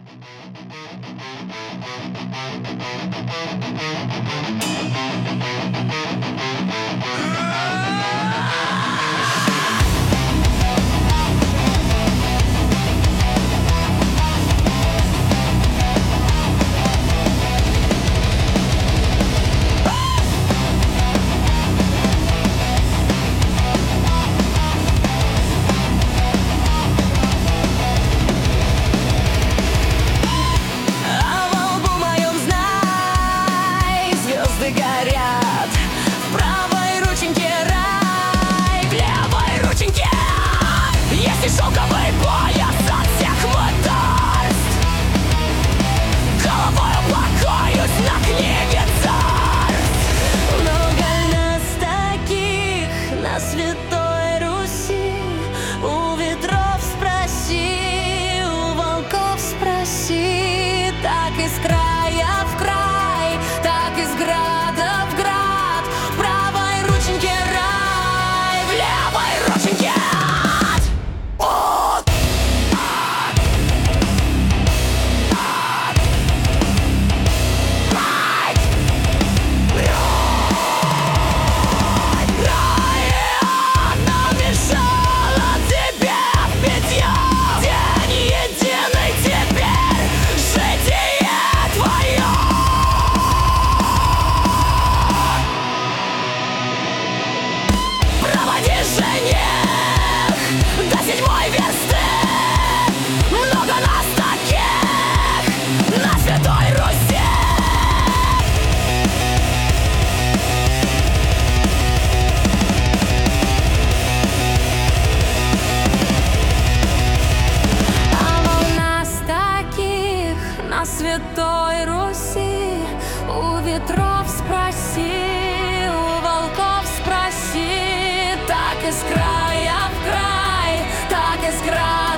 Горят в правой рученьке рай, в левой рученьке есть и шелковый пояс от всех мытарств. Головою покоюсь на книге царств. Много нас таких на Святой Руси. У ветров спроси, у волков спроси. Так из края в край, так из града в град. В правой рученьке рай, в левой рученьке ад. Намешала тебе в питье день единый теперь, житие твое. Проводи жених до 7-й версты. Много нас таких на Святой Руси. А у нас таких на Святой Руси. У ветров спроси, у волков спроси. Так из края в край, так из края.